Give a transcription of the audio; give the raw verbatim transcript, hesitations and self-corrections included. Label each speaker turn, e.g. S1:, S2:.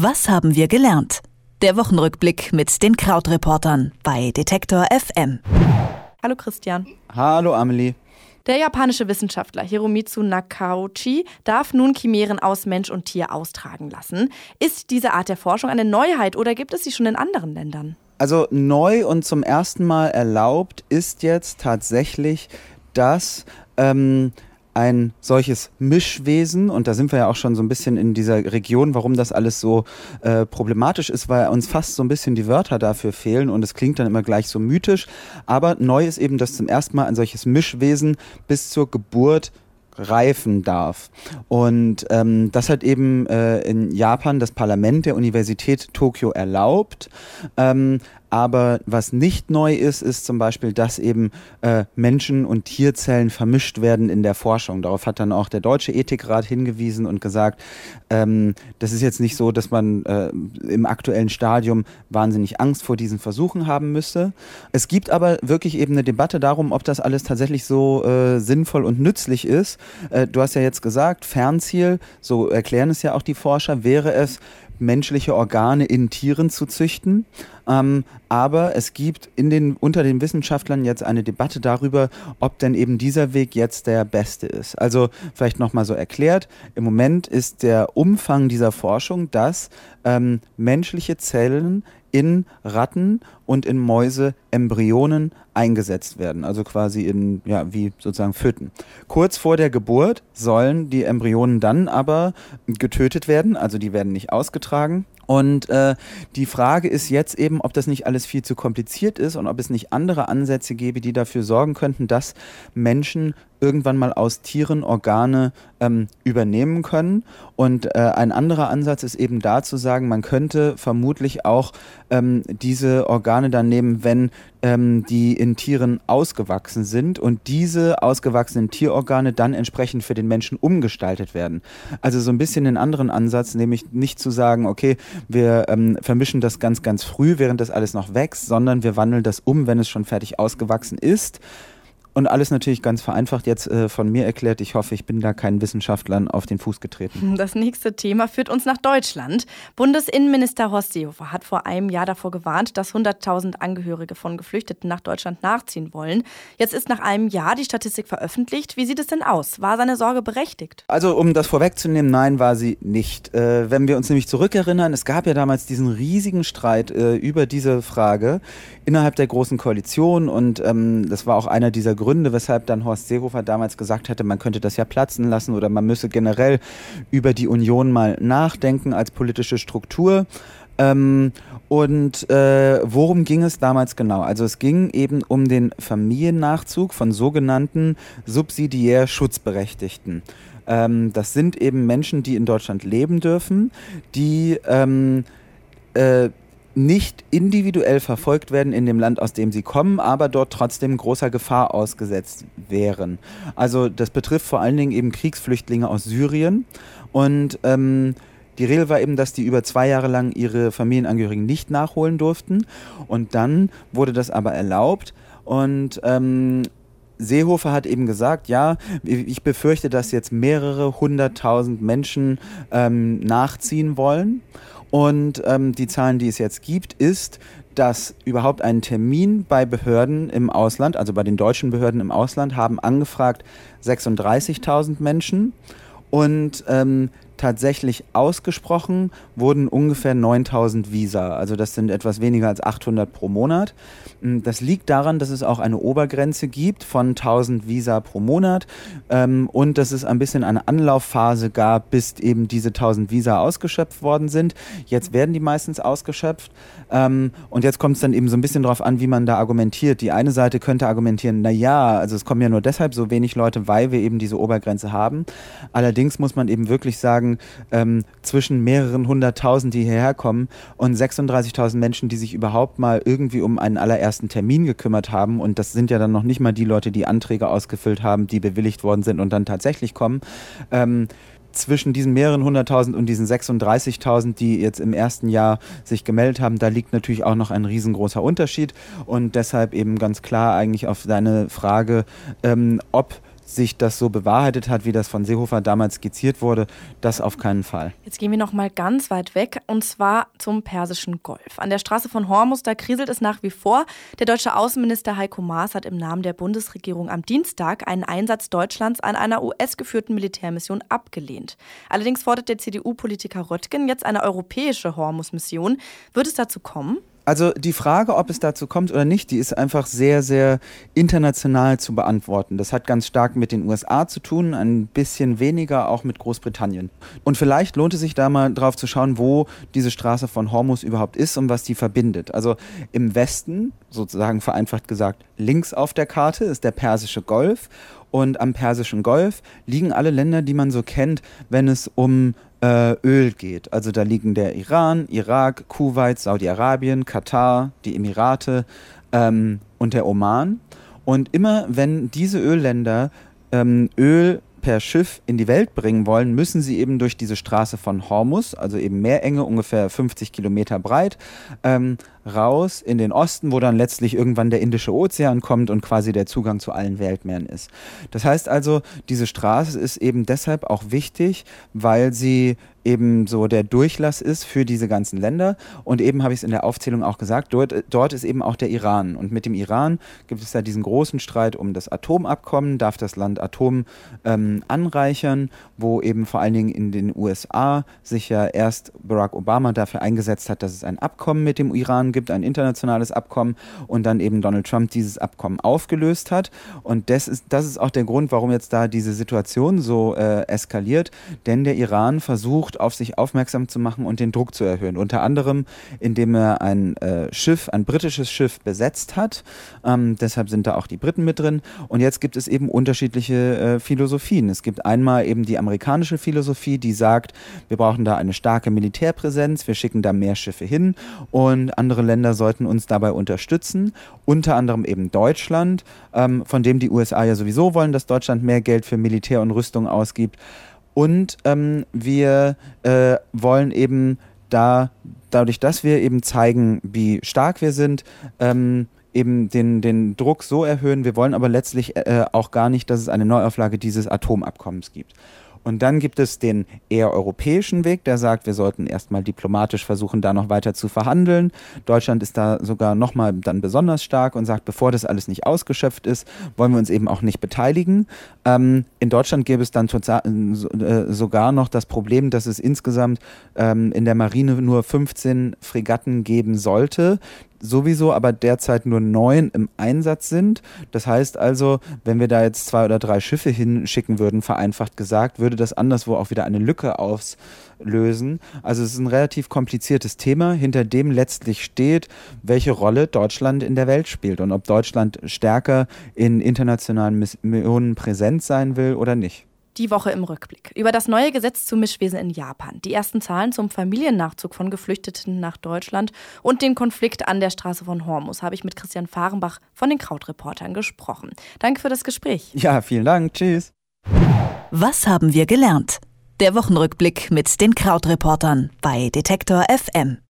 S1: Was haben wir gelernt? Der Wochenrückblick mit den Krautreportern bei Detektor F M.
S2: Hallo Christian.
S3: Hallo Amelie.
S2: Der japanische Wissenschaftler Hiromitsu Nakauchi darf nun Chimären aus Mensch und Tier austragen lassen. Ist diese Art der Forschung eine Neuheit oder gibt es sie schon in anderen Ländern?
S3: Also neu und zum ersten Mal erlaubt ist jetzt tatsächlich, dass ähm, ein solches Mischwesen, und da sind wir ja auch schon so ein bisschen in dieser Region, warum das alles so äh, problematisch ist, weil uns fast so ein bisschen die Wörter dafür fehlen und es klingt dann immer gleich so mythisch. Aber neu ist eben, dass zum ersten Mal ein solches Mischwesen bis zur Geburt reifen darf. Und ähm, das hat eben äh, in Japan das Parlament der Universität Tokio erlaubt. Ähm, aber was nicht neu ist, ist zum Beispiel, dass eben äh, Menschen- und Tierzellen vermischt werden in der Forschung. Darauf hat dann auch der Deutsche Ethikrat hingewiesen und gesagt, ähm, das ist jetzt nicht so, dass man äh, im aktuellen Stadium wahnsinnig Angst vor diesen Versuchen haben müsste. Es gibt aber wirklich eben eine Debatte darum, ob das alles tatsächlich so äh, sinnvoll und nützlich ist. Äh, du hast ja jetzt gesagt, Fernziel, so erklären es ja auch die Forscher, wäre es, menschliche Organe in Tieren zu züchten. Ähm, aber es gibt in den, unter den Wissenschaftlern jetzt eine Debatte darüber, ob denn eben dieser Weg jetzt der beste ist. Also vielleicht nochmal so erklärt, im Moment ist der Umfang dieser Forschung, dass ähm, menschliche Zellen in Ratten und in Mäuse Embryonen eingesetzt werden, also quasi in, ja, wie sozusagen Föten. Kurz vor der Geburt sollen die Embryonen dann aber getötet werden, also die werden nicht ausgetragen. Und äh, die Frage ist jetzt eben, ob das nicht alles viel zu kompliziert ist und ob es nicht andere Ansätze gäbe, die dafür sorgen könnten, dass Menschen irgendwann mal aus Tieren Organe ähm, übernehmen können. Und äh, ein anderer Ansatz ist eben da zu sagen, man könnte vermutlich auch ähm, diese Organe dann nehmen, wenn ähm, die in Tieren ausgewachsen sind und diese ausgewachsenen Tierorgane dann entsprechend für den Menschen umgestaltet werden. Also so ein bisschen den anderen Ansatz, nämlich nicht zu sagen, okay, wir ähm, vermischen das ganz, ganz früh, während das alles noch wächst, sondern wir wandeln das um, wenn es schon fertig ausgewachsen ist. Und alles natürlich ganz vereinfacht jetzt äh, von mir erklärt. Ich hoffe, ich bin da keinen Wissenschaftlern auf den Fuß getreten.
S2: Das nächste Thema führt uns nach Deutschland. Bundesinnenminister Horst Seehofer hat vor einem Jahr davor gewarnt, dass hunderttausend Angehörige von Geflüchteten nach Deutschland nachziehen wollen. Jetzt ist nach einem Jahr die Statistik veröffentlicht. Wie sieht es denn aus? War seine Sorge berechtigt?
S3: Also um das vorwegzunehmen, nein, war sie nicht. Äh, wenn wir uns nämlich zurückerinnern, es gab ja damals diesen riesigen Streit äh, über diese Frage innerhalb der Großen Koalition und ähm, das war auch einer dieser Gründe, weshalb dann Horst Seehofer damals gesagt hatte, man könnte das ja platzen lassen oder man müsse generell über die Union mal nachdenken als politische Struktur. Ähm, und äh, worum ging es damals genau? Also es ging eben um den Familiennachzug von sogenannten subsidiär Schutzberechtigten. Ähm, das sind eben Menschen, die in Deutschland leben dürfen, die ähm, äh, nicht individuell verfolgt werden in dem Land, aus dem sie kommen, aber dort trotzdem großer Gefahr ausgesetzt wären. Also das betrifft vor allen Dingen eben Kriegsflüchtlinge aus Syrien und ähm, die Regel war eben, dass die über zwei Jahre lang ihre Familienangehörigen nicht nachholen durften und dann wurde das aber erlaubt und ähm, Seehofer hat eben gesagt, ja, ich befürchte, dass jetzt mehrere hunderttausend Menschen ähm, nachziehen wollen. Und ähm, die Zahlen, die es jetzt gibt, ist, dass überhaupt einen Termin bei Behörden im Ausland, also bei den deutschen Behörden im Ausland, haben angefragt sechsunddreißigtausend Menschen und ähm, tatsächlich ausgesprochen wurden ungefähr neuntausend Visa. Also das sind etwas weniger als achthundert pro Monat. Das liegt daran, dass es auch eine Obergrenze gibt von tausend Visa pro Monat ähm, und dass es ein bisschen eine Anlaufphase gab, bis eben diese tausend Visa ausgeschöpft worden sind. Jetzt werden die meistens ausgeschöpft ähm, und jetzt kommt es dann eben so ein bisschen darauf an, wie man da argumentiert. Die eine Seite könnte argumentieren, na ja, also es kommen ja nur deshalb so wenig Leute, weil wir eben diese Obergrenze haben. Allerdings muss man eben wirklich sagen, ähm, zwischen mehreren hunderttausend, die hierher kommen und sechsunddreißigtausend Menschen, die sich überhaupt mal irgendwie um einen allerersten Termin gekümmert haben und das sind ja dann noch nicht mal die Leute, die Anträge ausgefüllt haben, die bewilligt worden sind und dann tatsächlich kommen, ähm, zwischen diesen mehreren hunderttausend und diesen sechsunddreißigtausend, die jetzt im ersten Jahr sich gemeldet haben, da liegt natürlich auch noch ein riesengroßer Unterschied und deshalb eben ganz klar eigentlich auf deine Frage, ähm, ob sich das so bewahrheitet hat, wie das von Seehofer damals skizziert wurde, das auf keinen Fall.
S2: Jetzt gehen wir noch mal ganz weit weg, und zwar zum Persischen Golf. An der Straße von Hormuz, da kriselt es nach wie vor. Der deutsche Außenminister Heiko Maas hat im Namen der Bundesregierung am Dienstag einen Einsatz Deutschlands an einer U S-geführten Militärmission abgelehnt. Allerdings fordert der C D U-Politiker Röttgen jetzt eine europäische Hormuz-Mission. Wird es dazu kommen?
S3: Also die Frage, ob es dazu kommt oder nicht, die ist einfach sehr, sehr international zu beantworten. Das hat ganz stark mit den U S A zu tun, ein bisschen weniger auch mit Großbritannien. Und vielleicht lohnt es sich da mal drauf zu schauen, wo diese Straße von Hormuz überhaupt ist und was die verbindet. Also im Westen, sozusagen vereinfacht gesagt, links auf der Karte ist der Persische Golf. Und am Persischen Golf liegen alle Länder, die man so kennt, wenn es um äh, Öl geht. Also da liegen der Iran, Irak, Kuwait, Saudi-Arabien, Katar, die Emirate ähm, und der Oman. Und immer wenn diese Ölländer ähm, Öl per Schiff in die Welt bringen wollen, müssen sie eben durch diese Straße von Hormuz, also eben Meerenge, ungefähr fünfzig Kilometer breit, ähm, raus in den Osten, wo dann letztlich irgendwann der Indische Ozean kommt und quasi der Zugang zu allen Weltmeeren ist. Das heißt also, diese Straße ist eben deshalb auch wichtig, weil sie eben so der Durchlass ist für diese ganzen Länder. Und eben habe ich es in der Aufzählung auch gesagt, dort, dort ist eben auch der Iran. Und mit dem Iran gibt es da diesen großen Streit um das Atomabkommen. Darf das Land Atom ähm, anreichern, wo eben vor allen Dingen in den U S A sich ja erst Barack Obama dafür eingesetzt hat, dass es ein Abkommen mit dem Iran gibt, ein internationales Abkommen, und dann eben Donald Trump dieses Abkommen aufgelöst hat. Und das ist, das ist auch der Grund, warum jetzt da diese Situation so äh, eskaliert. Denn der Iran versucht, auf sich aufmerksam zu machen und den Druck zu erhöhen. Unter anderem, indem er ein äh, Schiff, ein britisches Schiff besetzt hat. Ähm, deshalb sind da auch die Briten mit drin. Und jetzt gibt es eben unterschiedliche äh, Philosophien. Es gibt einmal eben die amerikanische Philosophie, die sagt, wir brauchen da eine starke Militärpräsenz, wir schicken da mehr Schiffe hin und andere Länder sollten uns dabei unterstützen. Unter anderem eben Deutschland, ähm, von dem die U S A ja sowieso wollen, dass Deutschland mehr Geld für Militär und Rüstung ausgibt. Und ähm, wir äh, wollen eben da, dadurch, dass wir eben zeigen, wie stark wir sind, ähm, eben den, den Druck so erhöhen. Wir wollen aber letztlich äh, auch gar nicht, dass es eine Neuauflage dieses Atomabkommens gibt. Und dann gibt es den eher europäischen Weg, der sagt, wir sollten erstmal diplomatisch versuchen, da noch weiter zu verhandeln. Deutschland ist da sogar nochmal dann besonders stark und sagt, bevor das alles nicht ausgeschöpft ist, wollen wir uns eben auch nicht beteiligen. Ähm, in Deutschland gäbe es dann total, äh, sogar noch das Problem, dass es insgesamt ähm, in der Marine nur fünfzehn Fregatten geben sollte. Sowieso aber derzeit nur neun im Einsatz sind. Das heißt also, wenn wir da jetzt zwei oder drei Schiffe hinschicken würden, vereinfacht gesagt, würde das anderswo auch wieder eine Lücke auslösen. Also es ist ein relativ kompliziertes Thema, hinter dem letztlich steht, welche Rolle Deutschland in der Welt spielt und ob Deutschland stärker in internationalen Missionen präsent sein will oder nicht.
S2: Die Woche im Rückblick. Über das neue Gesetz zu Mischwesen in Japan, die ersten Zahlen zum Familiennachzug von Geflüchteten nach Deutschland und den Konflikt an der Straße von Hormuz habe ich mit Christian Fahrenbach von den Krautreportern gesprochen. Danke für das Gespräch.
S3: Ja, vielen Dank. Tschüss.
S1: Was haben wir gelernt? Der Wochenrückblick mit den Krautreportern bei Detektor F M.